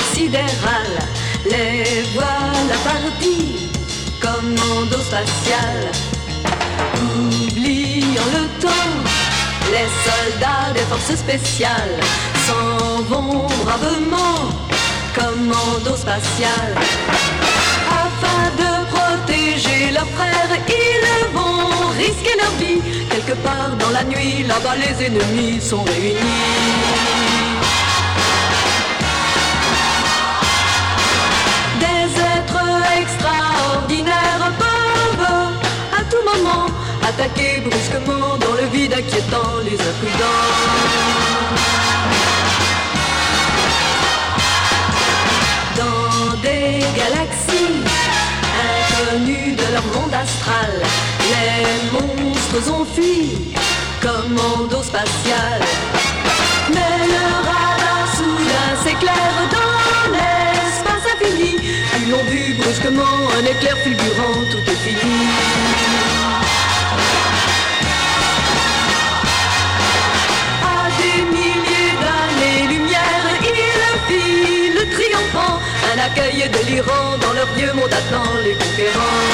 sidéral. Les voilà partis, commando spatial. Oubliant le temps, les soldats des forces spéciales s'en vont bravement, commando spatial. Afin de protéger leurs frères, ils vont risquer leur vie. Quelque part dans la nuit, là-bas les ennemis sont réunis. Des êtres extraordinaires peuvent à tout moment attaquer brusquement dans le vide, inquiétant les imprudents. Dans des galaxies inconnues de leur monde astral, les monstres ont fui, commando spatial. Mais le radar soudain s'éclaire dans l'espace infini. Ils l'ont vu brusquement, un éclair fulgurant, tout est fini. À des milliers d'années-lumière, ils filent triomphant, un accueil délirant dans leur vieux monde attend les conquérants.